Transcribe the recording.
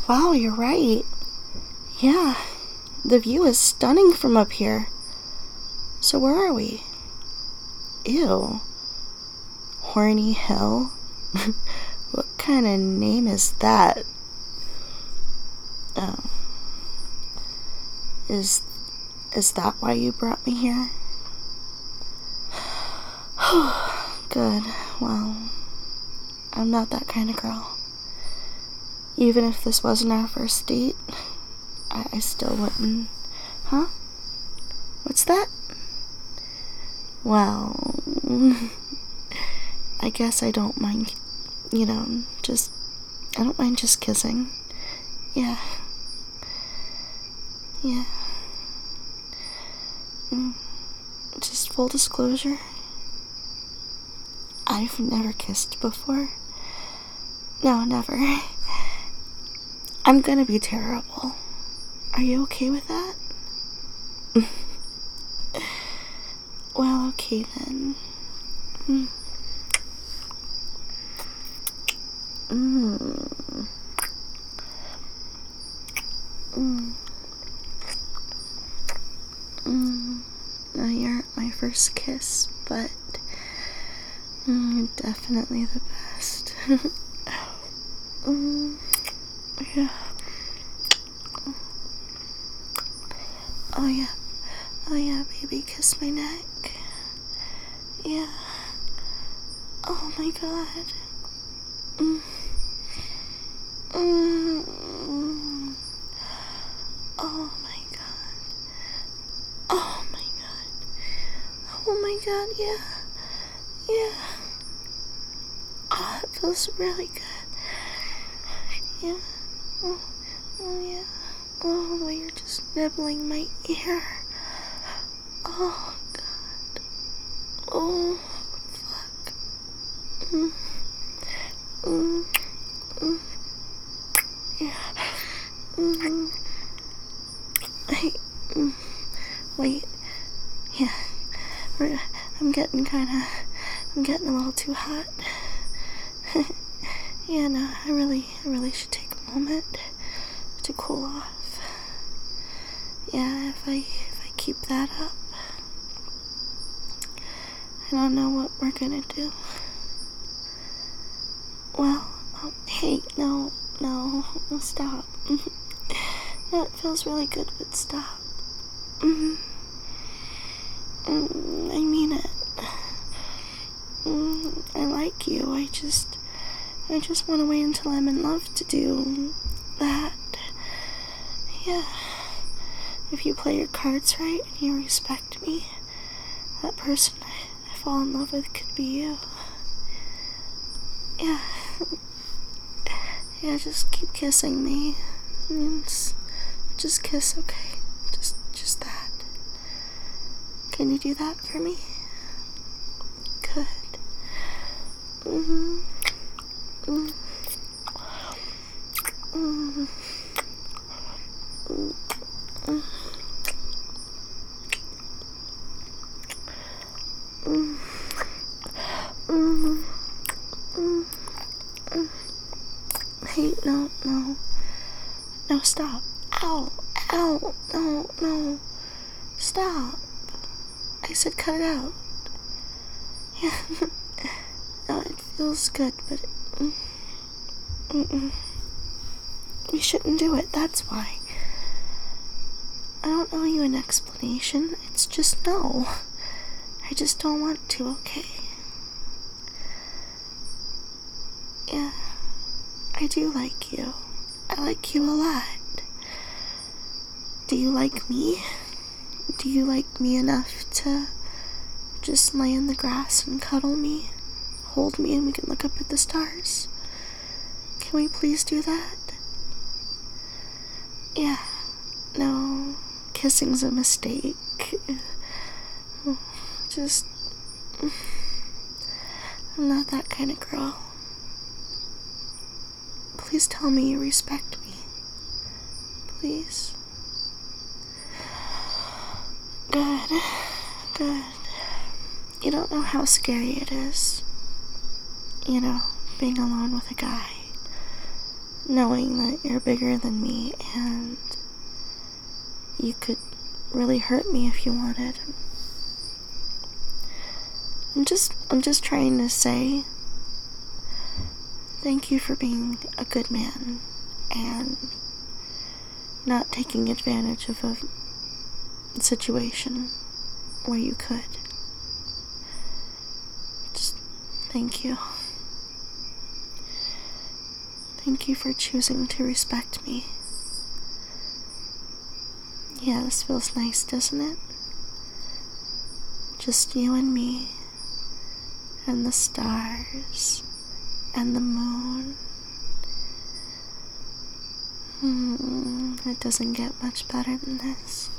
Wow, you're right. Yeah, the view is stunning from up here. So where are we? Ew. Horny Hill? What kind of name is that? Oh. Is that why you brought me here? Good. Well, I'm not that kind of girl. Even if this wasn't our first date, I still wouldn't. Huh? What's that? Well, I guess I don't mind, I don't mind just kissing. Yeah. Yeah. Just full disclosure, I've never kissed before. No, never. I'm gonna be terrible. Are you okay with that? Well, okay then. No, you aren't my first kiss, but you're definitely the best. Yeah. Oh yeah, baby, kiss my neck. Yeah. Oh my god. Oh my god. Oh my god. Oh my god, yeah. Yeah. Oh, it feels really good. Yeah. Oh yeah. Oh, the way you're just nibbling my ear. Oh god. Oh fuck. Yeah. Hey. Wait. Yeah. I'm getting a little too hot. Yeah, no, I really should take a moment to cool off. Yeah, if I keep that up, I don't know what we're gonna do. Well, hey, no, stop. No, it feels really good, but stop. I mean it. I like you. I just want to wait until I'm in love to do that. Yeah. If you play your cards right and you respect me, that person I fall in love with could be you. Yeah. Yeah, just keep kissing me. Just kiss, okay? Just that. Can you do that for me? Good. Hey, no, stop. Ow, no, stop. I said cut it out. Yeah, no, it feels good, but we shouldn't do it, that's why. I don't owe you an explanation, it's just no. I just don't want to, okay? Yeah, I do like you. I like you a lot. Do you like me? Do you like me enough to just lay in the grass and cuddle me? Hold me and we can look up at the stars? Can we please do that? Yeah. No, kissing's a mistake. Just... I'm not that kind of girl. Please tell me you respect me. Please. Good. You don't know how scary it is. Being alone with a guy. knowing that you're bigger than me and you could really hurt me if you wanted. I'm just trying to say thank you for being a good man and not taking advantage of a situation where you could. Just thank you. Thank you for choosing to respect me. Yeah, this feels nice, doesn't it? Just you and me, and the stars, and the moon. It doesn't get much better than this.